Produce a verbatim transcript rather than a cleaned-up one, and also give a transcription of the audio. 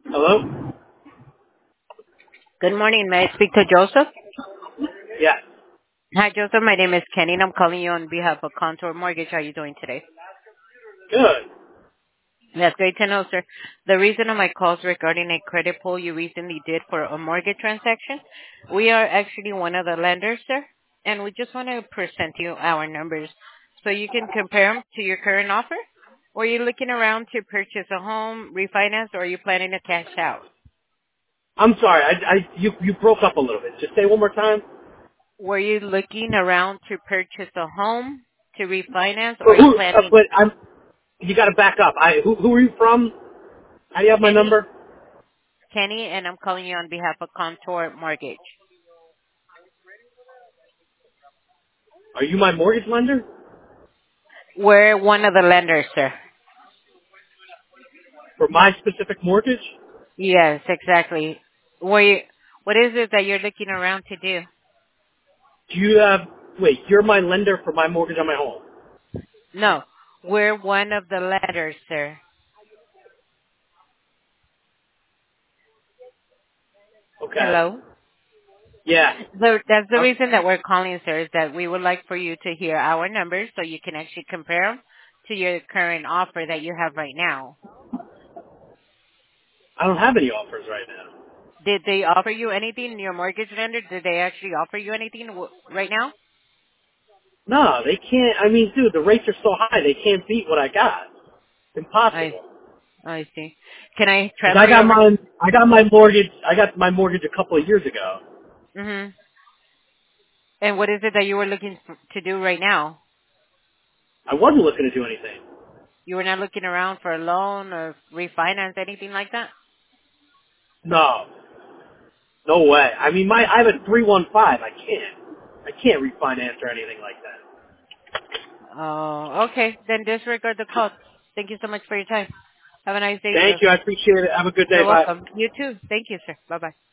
Hello? Good morning. May I speak to Joseph? Yes. Hi, Joseph. My name is Kenny, and I'm calling you on behalf of Contour Mortgage. How are you doing today? Good. That's great to know, sir. The reason of my call is regarding a credit pull you recently did for a mortgage transaction. We are actually one of the lenders, sir, and we just want to present you our numbers so you can compare them to your current offer. Or are you looking around to purchase a home, refinance, or are you planning to cash out? I'm sorry. I, I, you, you broke up a little bit. Just say one more time. Were you looking around to purchase a home, to refinance, or For are you who? Uh, planning? but I'm. You got to back up. I. Who, who are you from? How do you have my Kenny? number? Kenny, and I'm calling you on behalf of Contour Mortgage. Are you my mortgage lender? We're one of the lenders, sir. For my specific mortgage? Yes, exactly. Were you, what is it that you're looking around to do? Do you have? Wait. You're my lender for my mortgage on my home. No, we're one of the lenders, sir. Okay. Hello? Yeah. So that's the Um, reason that we're calling, sir, is that we would like for you to hear our numbers so you can actually compare them to your current offer that you have right now. I don't have any offers right now. Did they offer you anything, your mortgage lender? Did they actually offer you anything w- right now? No, they can't. I mean, dude, the rates are so high. They can't beat what I got. It's I impossible. I see. Can I Because I transfer you got over? my I got my mortgage I got my mortgage a couple of years ago. Mm-hmm. And what is it that you were looking f- to do right now? I wasn't looking to do anything. You were not looking around for a loan or refinance, anything like that? No, no way. I mean, my I have a three one five. I can't I can't refinance or anything like that. Oh, okay. Then disregard the call. Thank you so much for your time. Have a nice day, Thank sir. you. I appreciate it. Have a good day. You're Bye. welcome. You too. Thank you, sir. Bye-bye.